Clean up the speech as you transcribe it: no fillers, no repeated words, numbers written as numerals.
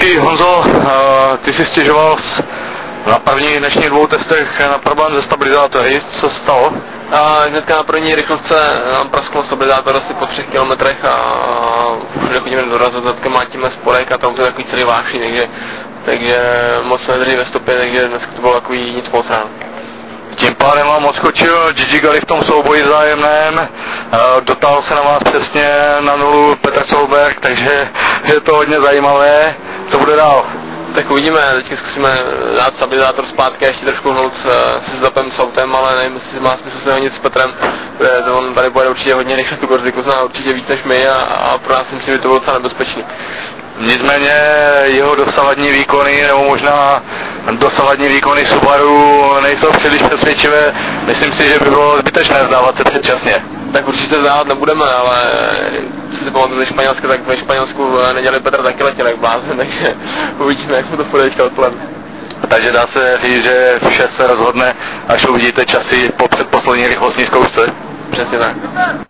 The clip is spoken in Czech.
Hezký, Honzo, ty si stěžoval na prvních dnešních 2 testech na problém se stabilizátory, co se stalo? Hnedka na první rychlce nám praskl stabilizátor asi po 3 kilometrech a všude chodíme dorazit, zadka mátíme spodek a to auto je takový celý vášný, takže moc se nedrží ve stopě, takže dneska to bylo takový nic moc ráno. Tím pádem vám odskočil Gigi Gali v tom souboji vzájemném, dotáhl se na vás přesně na nulu Petr Solberg, takže je to hodně zajímavé. Co bude dál? Tak uvidíme, teďka zkusíme dát stabilizátor zpátky a ještě trošku hnout se zapem s autem, ale nevím, jestli má smysl se honit s Petrem, protože on tady bude určitě hodně rychle tu Korziku, zná určitě víc než my a pro nás myslím, že to bylo docela nebezpečný. Nicméně jeho dosavadní výkony, nebo možná dosavadní výkony Subaru nejsou příliš přesvědčivé. Myslím si, že by bylo zbytečné vzdávat se předčasně. Tak určitě vzdávat nebudeme, ale co si pamatuju ze Španělska, tak ve Španělsku nedělali Petr taky letěl jak blázen, takže uvidíme, jak mu to půjde teďka odpoledne. Takže dá se říct, že vše se rozhodne, až uvidíte časy po předposlední rychlostní zkoušce. Přesně tak.